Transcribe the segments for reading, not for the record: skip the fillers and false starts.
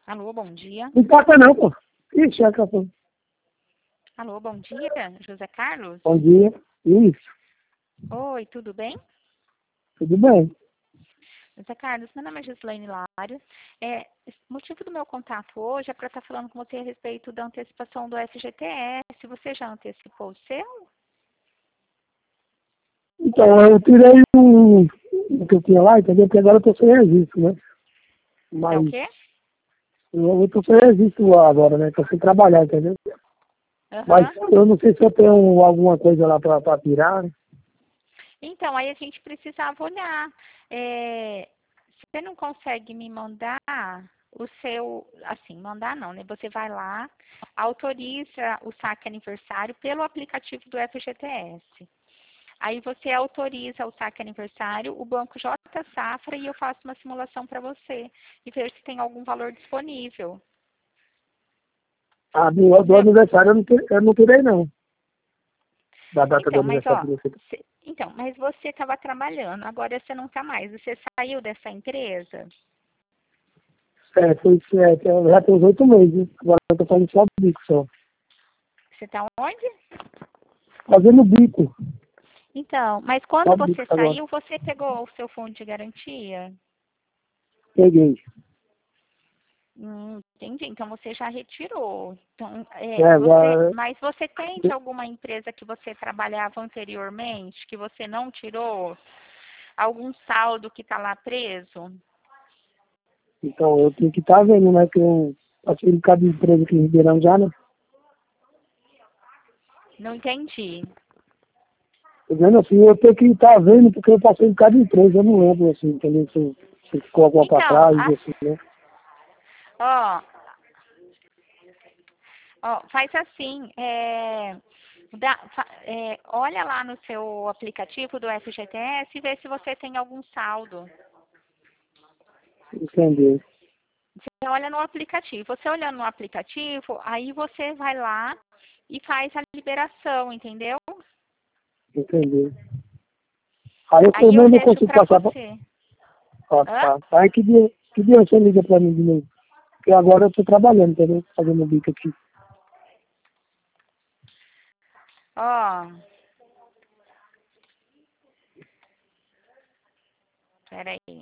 Alô, bom dia. Não importa não, pô. Ixi, é capô. Alô, bom dia, José Carlos? Bom dia. Isso, Oi, tudo bem? tudo bem. José Carlos, meu nome é Gislaine Lário. O motivo do meu contato hoje é para estar falando com você a respeito da antecipação do FGTS. Você já antecipou o seu? Então, eu tirei o que eu tinha lá, entendeu? Porque agora eu tô sem registro, né? É o Mas quê? eu tô sem registro agora, né? Tô sem trabalhar, entendeu? Mas Aham. eu não sei se eu tenho alguma coisa lá pra tirar, né? Então, aí a gente precisava olhar. Você não consegue me mandar o seu, assim, mandar não, né? Você vai lá, autoriza o saque aniversário pelo aplicativo do FGTS. Aí você autoriza o saque aniversário, o banco J Safra e eu faço uma simulação para você e ver se tem algum valor disponível. Do Entendeu? aniversário eu não tirei, não. Da data do Então, mas aniversário ó, que você... mas você estava trabalhando, agora você não está mais. Você saiu dessa empresa? Já tem uns 8 meses. Agora eu tô fazendo só bico só. Você está onde? Fazendo bico. Então, mas Só quando bico você agora. saiu, você pegou o seu fundo de garantia? Peguei. Entendi. Então você já retirou. Então, Agora... mas você tem de alguma empresa que você trabalhava anteriormente, que você não tirou? Algum saldo que está lá preso? Então, eu tenho que estar vendo, né? Que eu passei um bocado de empresa aqui em Ribeirão já, né? Não entendi. Tô vendo assim, eu tenho que estar vendo porque eu passei um bocado de empresa, eu não lembro, assim, entendeu? Se ficou alguma pra Então, trás, assim, né? ó, faz assim, olha lá no seu aplicativo do FGTS e vê se você tem algum saldo. Entendeu? Você olha no aplicativo. Você olhando no aplicativo, aí você vai lá e faz a liberação, entendeu? Entendeu? Aí eu Aí pelo eu menos não vejo consigo pra passar pra você. Hã? passar. Aí que dia você liga pra mim de novo? Porque agora eu tô trabalhando, entendeu? Fazendo bico aqui. Ó, peraí.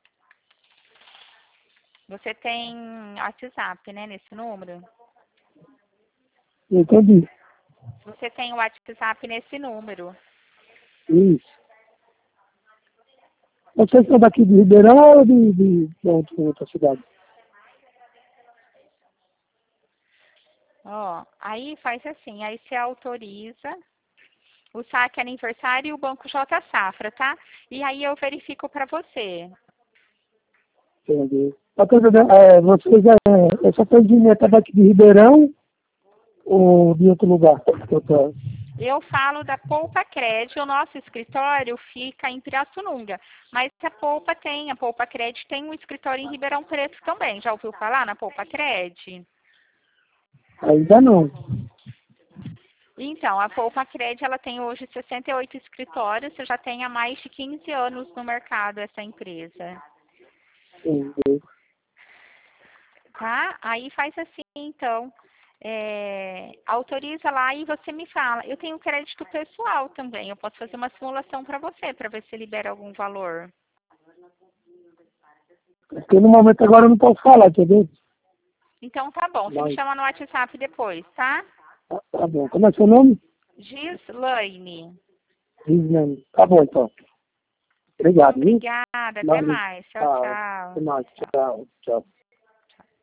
Você tem WhatsApp, né, nesse número? Entendi. Você tem o WhatsApp nesse número. Isso. Vocês são daqui de Ribeirão ou de outra cidade? Ó, aí faz assim, aí você autoriza o saque aniversário e o Banco J Safra, tá? E aí eu verifico para você. Entendeu? Vocês só tem dinheiro daqui de Ribeirão ou de outro lugar? Eu falo da Poupa Cred, o nosso escritório fica em Pirassununga, mas a Poupa Cred tem um escritório em Ribeirão Preto também. Já ouviu falar na Poupa Cred? Ainda não. Então, a Poupa Cred, ela tem hoje 68 escritórios, já tem há mais de 15 anos no mercado essa empresa. Entendeu? Tá? Aí faz assim, então, autoriza lá e você me fala. Eu tenho crédito pessoal também, eu posso fazer uma simulação para você, para ver se libera algum valor. Porque no momento agora eu não posso falar, entendeu? Então tá bom, você me Mas, chama no WhatsApp depois, tá? tá bom. Como é seu nome? Gislaine. Gislene. Tá bom, então. Obrigado, viu? Obrigada, até Valeu. mais. Tchau, Tchau. Até tchau. mais. Tchau. Tchau. Tchau.